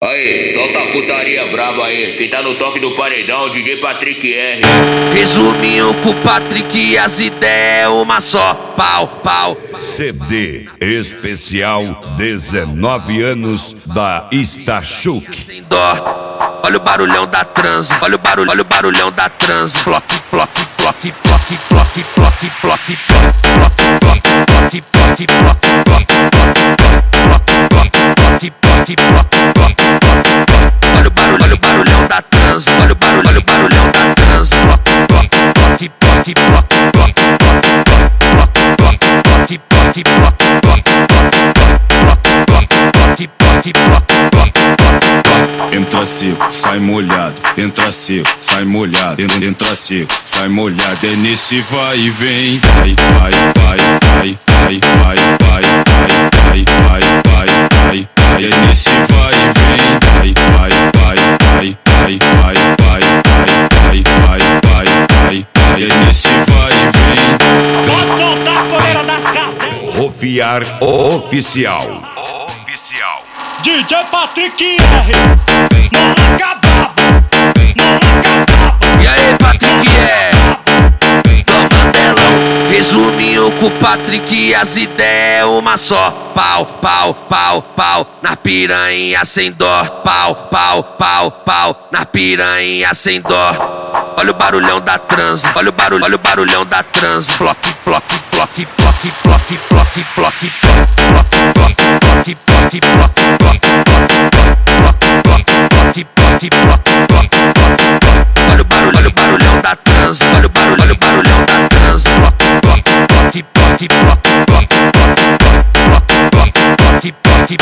Aí, solta a putaria braba aí. Quem tá no toque do paredão, DJ Patrick R. Resuminho com o Patrick e as ideias é uma só. Pau, pau. CD especial 19 anos da Stachuk. Sem dó. Olha o barulhão da trans. Olha o barulhão da trans. Bloque, bloque, bloque, bloque, bloque, bloque, bloque, bloque, bloque, bloque, bloque, bloque, olha o barulhão da trans, olha o barulhão da trans. Bloque, bloque, bloque, bloque, bloque, bloque, bloque, bloque. Entra seco, sai molhado, entra seco, sai molhado, entra seco, sai molhado. É nesse vai e vem, vai, vai, vai, vai, vai, vai, vai, vai, vai, vai, vai, vai. É nesse vai e vem, vai, vai, vai, vai, vai, vai, vai, vai, vai, vai, vai, vai. É nesse vai e vem. Pode soltar a coleira das cadelas. Rofiar Oficial. DJ Patrick R. Moleca braba, moleca braba. E aí, Patrick Mandelão. Resuminho com o Patrick e as ideias é uma só. Pau, pau, pau, pau, na piranha sem dó. Pau, pau, pau, pau, na piranha sem dó. Olha o barulhão da trans, olha o barulhão da trans. Bloque, bloque, bloque, bloque, bloque, bloque, bloque, bloque, bloque, bloque, bloque, bloque, olha o barulhão da trans, olha o barulhão da trans. Bloque, bloque, bloque, bloque, bloque, bloque,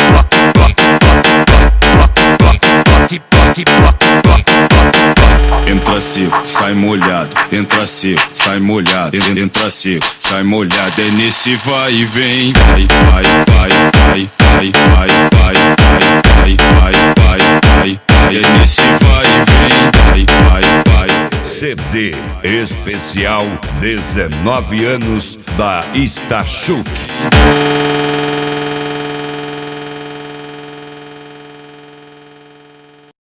bloque, bloque. Entra seco, sai molhado, entra seco, sai molhado, entra seco, sai molhado. É nesse vai e vem, vai, vai, vai, vai, vai, vai, vai, vai, vai, vai, vai, vai. É nesse vai e vem, vai, vai, vai. CD especial 19 anos da Stachuk.